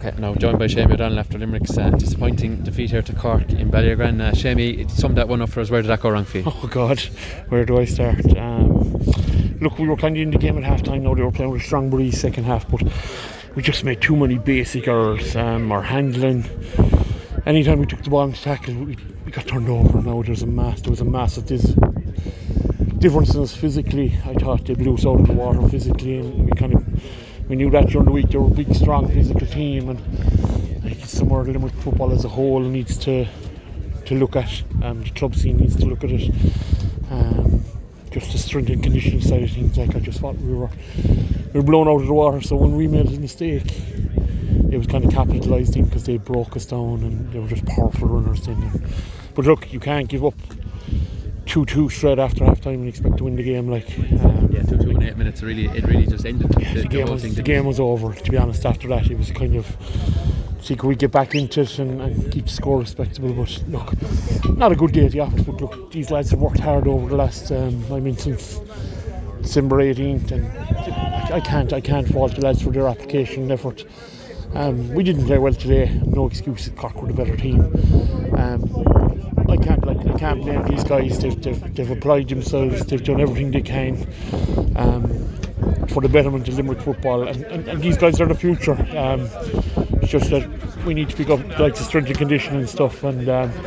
Okay, now joined by Seamie O'Donnell after Limerick's disappointing defeat here to Cork in Ballyragran. Seamie, summed that one up for us. Where did that go wrong for you? Oh God, where do I start? Look, we were kind of in the game at half time. Now they were playing with a strong breeze second half, but we just made too many basic errors. Our handling, anytime we took the ball into tackle, we got turned over. Now there was a massive difference in us physically. I thought they blew us out of the water physically, and we knew that during the week. They were a big, strong, physical team, and I think it's somewhere Limerick football as a whole needs to look at. The club scene needs to look at it. Just the strength and conditioning side of things. Like, I just thought we were blown out of the water. So when we made a mistake, it was kind of capitalised in because they broke us down and they were just powerful runners then. But look, you can't give up 2-2 straight after half time and expect to win the game. 2-2 in 8 minutes. It really just ended. The game was over. To be honest, after that, it was kind of, see, could we get back into it and keep the score respectable? But look, not a good day at the office. But look, these lads have worked hard over the last, since December 18th, and I can't fault the lads for their application and effort. We didn't play well today. No excuse. Cork were the better team. I can't blame these guys. They've applied themselves. They've done everything they can for the betterment of Limerick football, and these guys are the future. It's just that we need to pick up like the strength and conditioning and stuff, and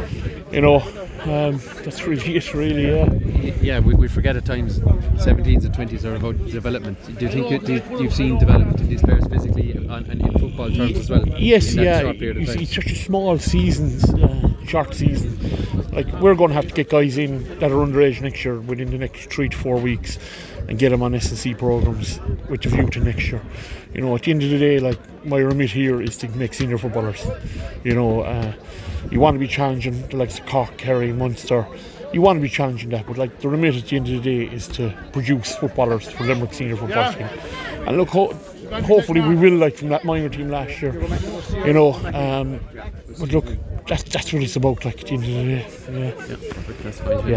that's really it. We forget at times 17s and 20s are about development. Do you think you've seen development in these players physically and in football terms as well? Yes, it's such a small season, short season. Like, we're going to have to get guys in that are underage next year within the next 3 to 4 weeks and get them on SSC programs with a view to next year. At the end of the day, like, my remit here is to make senior footballers. You want to be challenging the likes of Cork, Kerry, Munster. You want to be challenging that, but like, the remit at the end of the day is to produce footballers for Limerick senior football team. And look, hopefully we will, like from that minor team last year. But look, that's what it's about. Like, at the end of the day. That's fine.